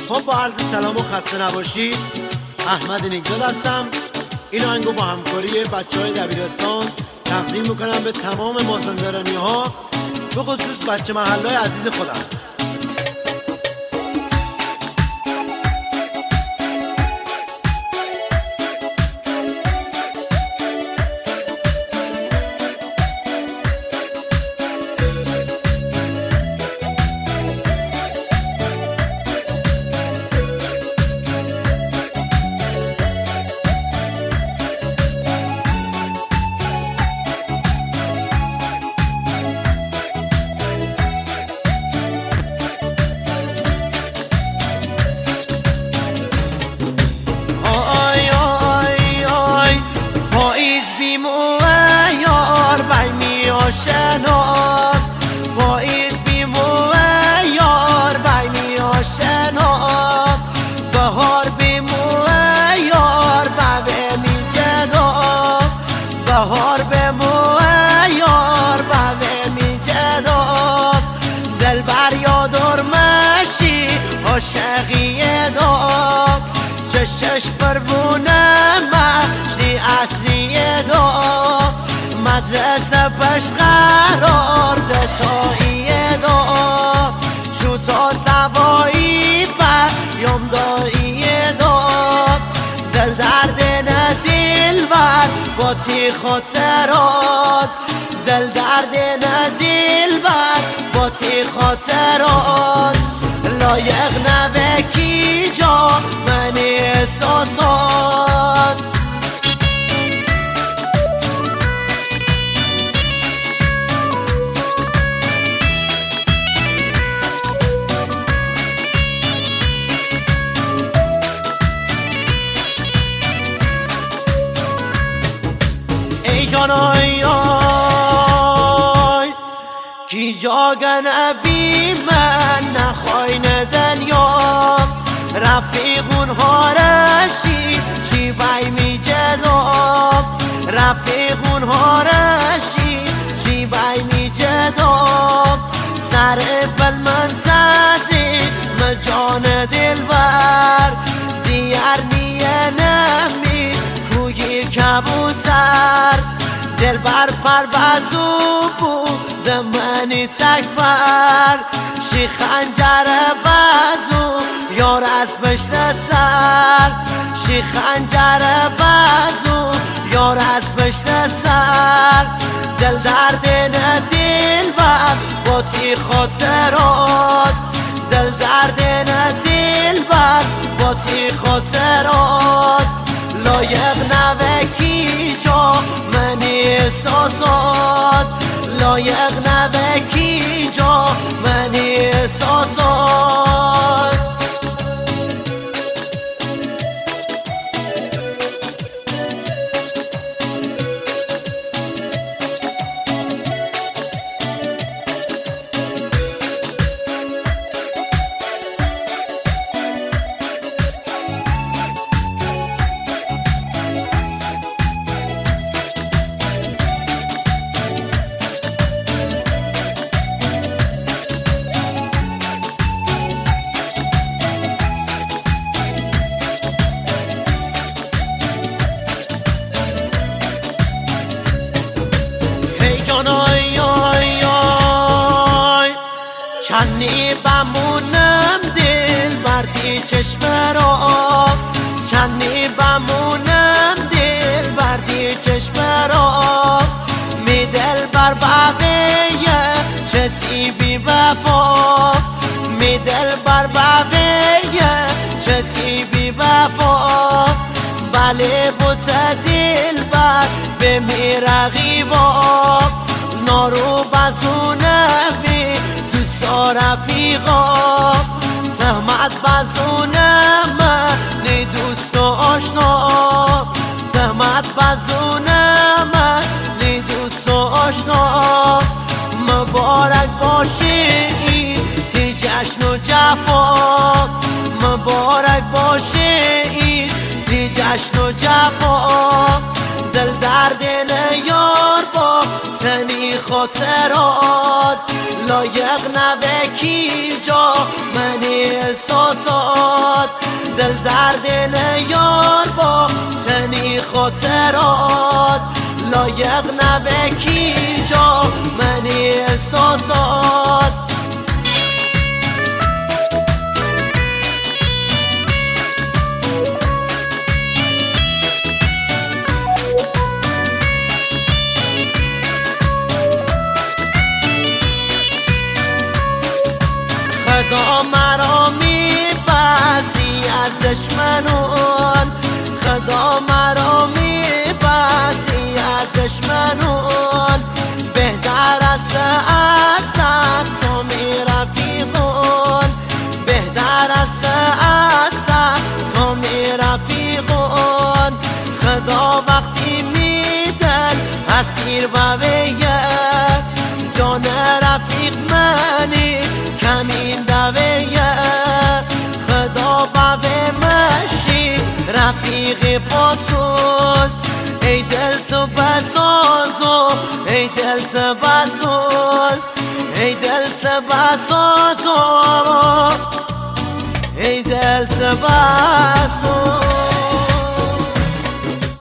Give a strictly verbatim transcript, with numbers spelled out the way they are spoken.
خب با عرض سلام و خسته نباشید. احمد نیکزاد هستم. این آهنگو با همکاری بچه های دبیرستان تقدیم میکنم به تمام مازندرانی ها، به خصوص بچه محلهای عزیز خودم. شناد پاییز بیموه یار بی می آشناد بهار بیموه یار بی می جداد بهار بیموه یار بی می جداد دل بر یادر مشی عاشقی داد چشش پروونه مجدی اصلی داد مدرسه پش قرار ده تاییه دا شو تا سوایی پیام داییه دا دل درد نه دل بر با تی خاطرات دل درد نه دل بر با تی خاطرات لایق نبکی جا من احساسات جانای آی کی جاگن ابی من نخواین دنیا رفیقون هارشی چی بای می جداب رفیقون هارشی چی بای می جداب سر بل منتظی مجان دل بر دیار نیه نمی کوی کبوتر دل بر پر بازو بود منی تکبر شی خنجر بازو یار از پشت سر شی خنجر بازو یار از پشت سر دل درد نه دل بر با تی خاطرات دل درد نه دل بر با تی خاطرات لایق نوکی جا منی احساسات لایق نبکی جا منی احساسات چنی بمونم دل بردی چشم را چنی بمونم دل بردی چشم را می دل بر بقیه چتی بی وفا می دل بر بقیه چتی بی وفا بله بوت دل بر به می رقیبا نارو بزونه وی رفیقا تهمت بزونه من دوست و آشنا تهمت بزونه من دوست و آشنا مبارک باشه تی جشن و جفا مبارک باشه تی جشن و جفا دل درد نیار با تنی خاطرات لایق نبکی جا منی احساسات دل در دل یار با تنی خاطرات لایق نبه کی جا منی احساسات خدا مرا می‌بازی از دشمنان خدا مرا می‌بازی از دشمنان بهتر است اسد تو می رفیقان بهتر است اسد تو می رفیقان خدا وقتی میدن اسیر بویه جان رفیق منی کمین دویه خدا بوه مشی رفیق پاسوز ای دل تو بساز و ای دل تو بساز ای دل تو بساز و ای دل تو بساز